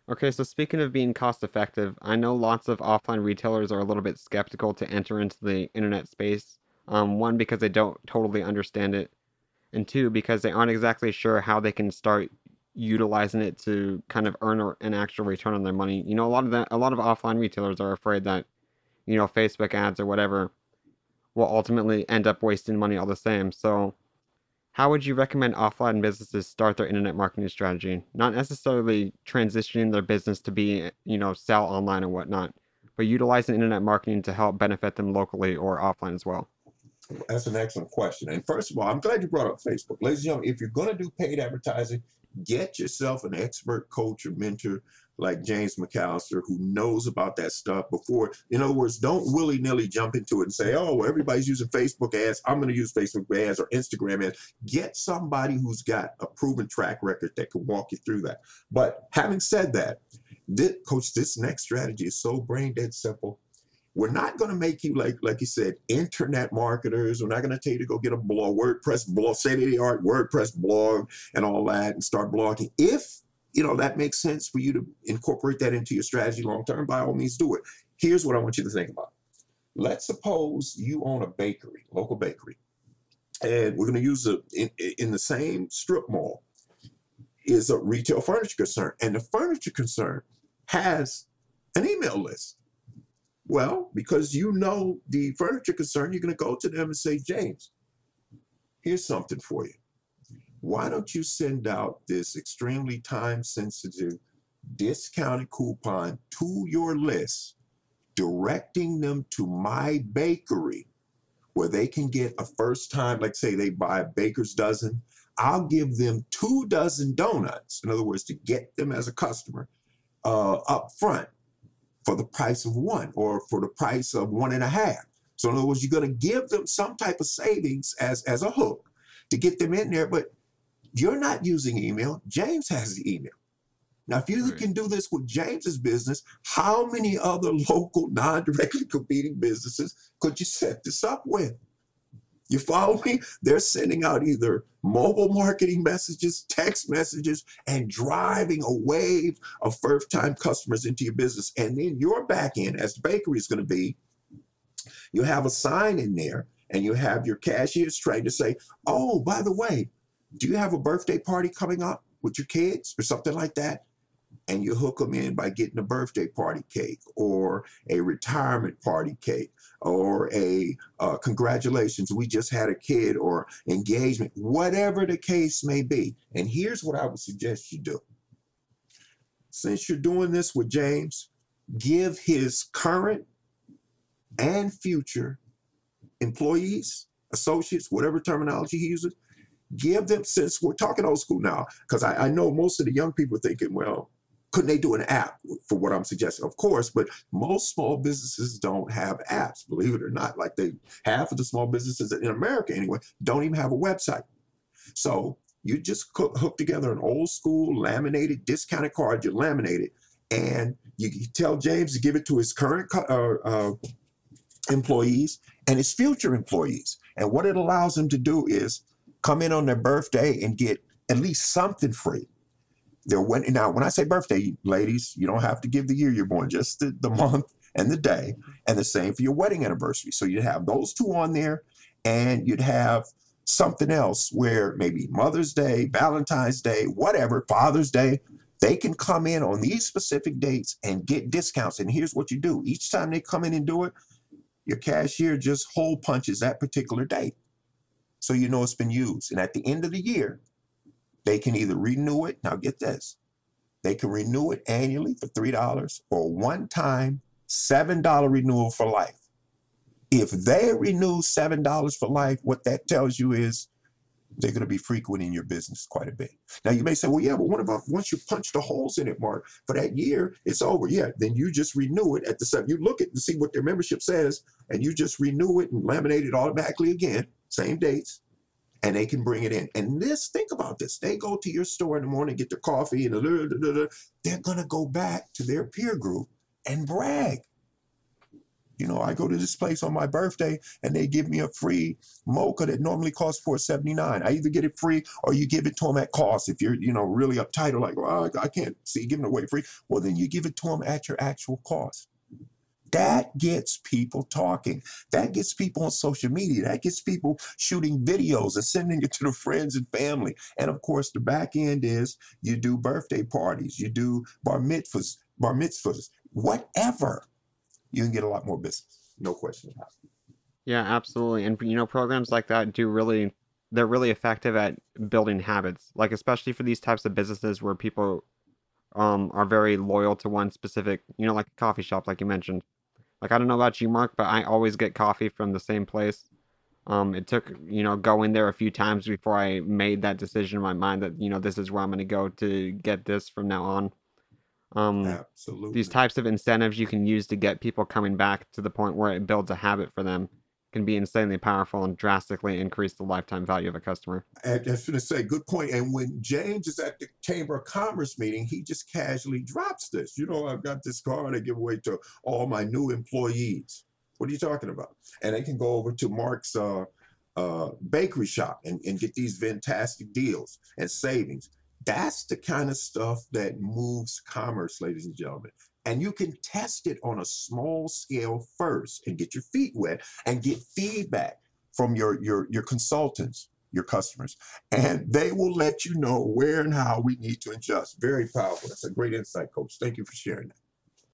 Okay, so speaking of being cost effective, I know lots of offline retailers are a little bit skeptical to enter into the internet space. One, because they don't totally understand it, and two, because they aren't exactly sure how they can start utilizing it to kind of earn an actual return on their money. You know, a lot of offline retailers are afraid that, Facebook ads or whatever will ultimately end up wasting money all the same. So, how would you recommend offline businesses start their internet marketing strategy? Not necessarily transitioning their business to be, sell online and whatnot, but utilizing internet marketing to help benefit them locally or offline as well. That's an excellent question. And first of all, I'm glad you brought up Facebook. Ladies and gentlemen, if you're going to do paid advertising, get yourself an expert coach or mentor like James McAllister who knows about that stuff before. In other words, don't willy nilly jump into it and say, oh, well, everybody's using Facebook ads. I'm going to use Facebook ads or Instagram ads. Get somebody who's got a proven track record that can walk you through that. But having said that, coach, this next strategy is so brain dead simple. We're not going to make you like you said, internet marketers. We're not going to tell you to go get a blog, WordPress blog, state of the art WordPress blog and all that and start blogging. If that makes sense for you to incorporate that into your strategy long term, by all means do it. Here's what I want you to think about. Let's suppose you own a bakery, local bakery, and we're going to use in the same strip mall is a retail furniture concern, and the furniture concern has an email list. Well, because the furniture concern, you're going to go to them and say, James, here's something for you. Why don't you send out this extremely time sensitive discounted coupon to your list, directing them to my bakery where they can get a first time, like say they buy a baker's dozen. I'll give them 2 dozen donuts, in other words, to get them as a customer up front for the price of one or for the price of 1.5. So in other words, you're going to give them some type of savings as a hook to get them in there, but you're not using email. James has the email. Now, if you Right. can do this with James's business, how many other local non-directly competing businesses could you set this up with? You follow me? They're sending out either mobile marketing messages, text messages, and driving a wave of first-time customers into your business. And then your back end, as the bakery is going to be, you have a sign in there and you have your cashiers trying to say, oh, by the way, do you have a birthday party coming up with your kids or something like that? And you hook them in by getting a birthday party cake or a retirement party cake or a congratulations, we just had a kid or engagement, whatever the case may be. And here's what I would suggest you do. Since you're doing this with James, give his current and future employees, associates, whatever terminology he uses, give them, since we're talking old school now, because I know most of the young people are thinking, well, couldn't they do an app for what I'm suggesting? Of course, but most small businesses don't have apps, believe it or not. Like half of the small businesses in America anyway, don't even have a website. So you just hook together an old school laminated discounted card, you laminate it, and you tell James to give it to his current employees and his future employees. And what it allows them to do is come in on their birthday and get at least something free. Now, when I say birthday, ladies, you don't have to give the year you're born, just the month and the day, and the same for your wedding anniversary. So you'd have those 2 on there, and you'd have something else where maybe Mother's Day, Valentine's Day, whatever, Father's Day, they can come in on these specific dates and get discounts. And here's what you do. Each time they come in and do it, your cashier just hole punches that particular date. So you know it's been used. And at the end of the year, they can either renew it. Now get this. They can renew it annually for $3 or one-time $7 renewal for life. If they renew $7 for life, what that tells you is they're going to be frequent in your business quite a bit. Now you may say, well, yeah, but what about once you punch the holes in it, Mark, for that year, it's over. Yeah, then you just renew it at the same. You look at and see what their membership says, and you just renew it and laminate it automatically again, same dates, and they can bring it in. And think about this. They go to your store in the morning, get their coffee, and they're going to go back to their peer group and brag. You know, I go to this place on my birthday and they give me a free mocha that normally costs $4.79. I either get it free or you give it to them at cost. If you're, you know, really uptight or like, well, I can't see giving it away free. Well, then you give it to them at your actual cost. That gets people talking. That gets people on social media. That gets people shooting videos and sending it to their friends and family. And of course, the back end is you do birthday parties, you do bar mitzvahs, whatever. You can get a lot more business. No question about it. Yeah, absolutely. And programs like that they're really effective at building habits. Like especially for these types of businesses where people are very loyal to one specific, like a coffee shop like you mentioned. Like I don't know about you, Mark, but I always get coffee from the same place. It took, going there a few times before I made that decision in my mind that, this is where I'm going to go to get this from now on. These Absolutely. types of incentives you can use to get people coming back to the point where it builds a habit for them can be insanely powerful and drastically increase the lifetime value of a customer. And I was going to say, good point. And when James is at the Chamber of Commerce meeting, he just casually drops this. I've got this card I give away to all my new employees. What are you talking about? And they can go over to Mark's bakery shop and get these fantastic deals and savings. That's the kind of stuff that moves commerce, ladies and gentlemen. And you can test it on a small scale first and get your feet wet and get feedback from your consultants, your customers, and they will let you know where and how we need to adjust. Very powerful. That's a great insight, Coach. Thank you for sharing that.